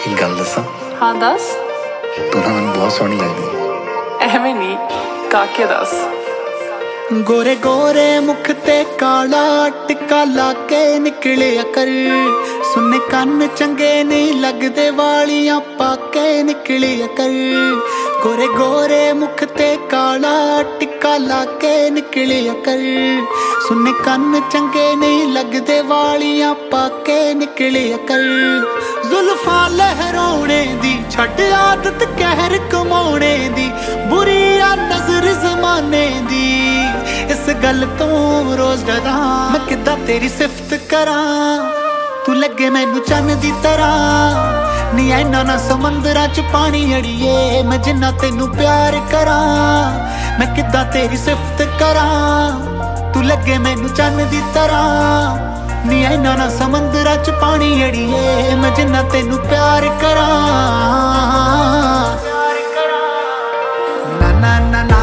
एक गल दसा। हाँ दस। तू ना मैनू बहुत सोहनी लगदी। एवें नहीं काके दस। गोरे गोरे मुख ते काला टिक्का लाके निकलिया कर, सुने कन्न चंगे नहीं लगदे वालियां पाके निकलिया कर। गोरे गोरे मुख ते काला टिक्का लाके निकलिया कर, सुने कन्न चंगे नहीं लगदे वालियां पाके निकलिया कर। जुल्फां लहराउणे दी छड्ड आदत कहर कमाउणे दी, बुरी आ नजर जमाने दी, इस गल तो रोज डरा। मैं किद्दां तेरी सिफत करां, तू लगे मैनू चन्न दी तरह। नी ऐना ना समंदरां च पानी अड़िए, मैं जिन्ना तेनू प्यार करां। मैं किद्दां तेरी सिफत करां, तू लगे मैनू चन्न दी तरह। नी ऐना ना समंदरां च पानी अड़िए, मैं जिन्ना तेनू प्यार करां। ना ना ना ना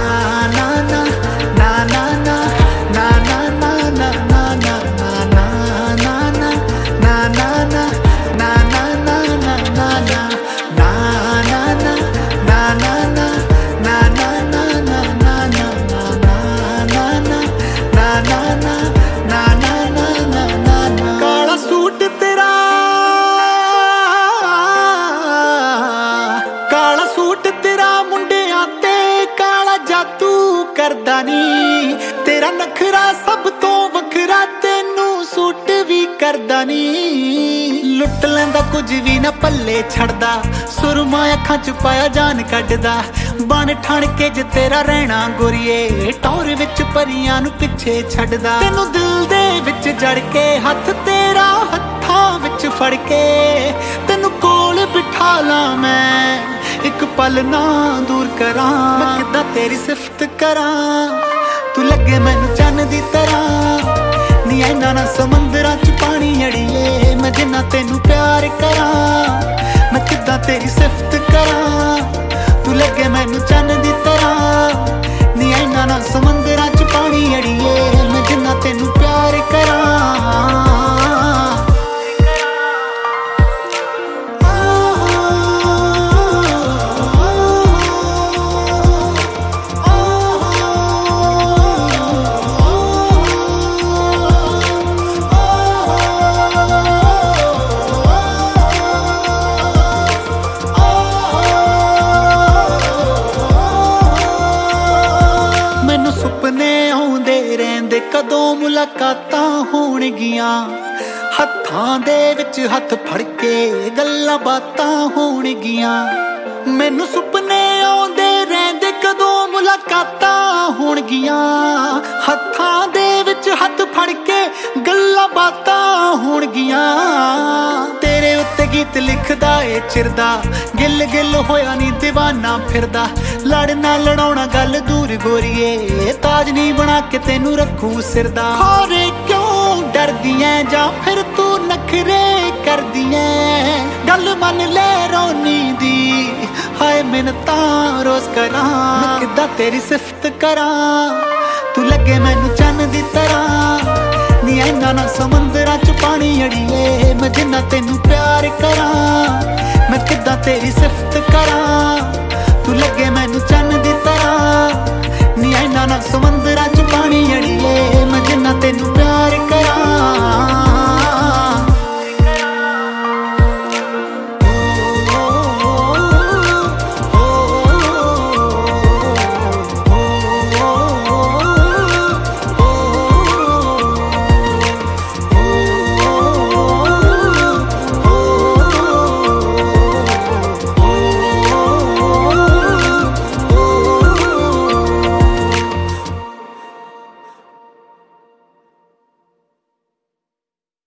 करदा नी तेरा नखरा सब तो वखरा, तेनू सूट भी करदा नी। लुट लैंदा कुछ भी ना पल्ले छड़दा, सुरमा अखां च पाया जान कड्डदा। बन ठण के ज तेरा रहना गोरिए, टौर विच परियां नू पिछे छड्डदा। तेनू दिल दे विच जड़ के हथ तेरा हत्थां विच फड़ के, तेनू कोल बिठा ला मैं एक पल ना दूर करां। मैं किद्दां तेरी सिफत करां, तू लगे मैनू चन्न दी तरह। नी ऐना ना समंदरां च पानी अड़िए, मैं जिन्ना तेनू प्यार करां। मैं किद्दां तेरी सिफत करां, तू लगे मैनू चन्न दी तरह। नी ऐना ना समंदरां च पानी अड़िए, मैं जिन्ना तेनू प्यार करां। सुपने आउंदे रहिंदे कदों मुलाकातां होणगियां, हत्थां दे विच हत्थ फड़ के गल्लां बातां होणगियां। मैनू सुपने आउंदे रहिंदे कदों मुलाकातां होणगियां, हत्थां दे विच हत्थ फड़ के गल्लां बातां होणगियां। तेरे उत्ते गीत लिखदा ए चिरदा, गिल गिल होया नी दीवाना फिरदा। लड़ना लड़ाउणा गल दूर गोरिए, ताज नी बना के तेनू रखू सिरदा। खोरे क्यों डरदी ऐ जां फिर तू नखरे करदी ऐ, गल मन ले रोनी दी हाय मिन्नतां रोज करां। मैं किद्दां तेरी सिफत करां, तू लगे मैनू चन्न दी तरह। नी ऐना ना समंदरां च पानी अड़िए, मैं जिन्ना तेनू प्यार करां। मैं किद्दां तेरी सिफत करां, तू लगे मैनू चन्न दी तरह। नी ऐना ना समंदरां च पानी अड़िए, मैं जिन्ना तेनू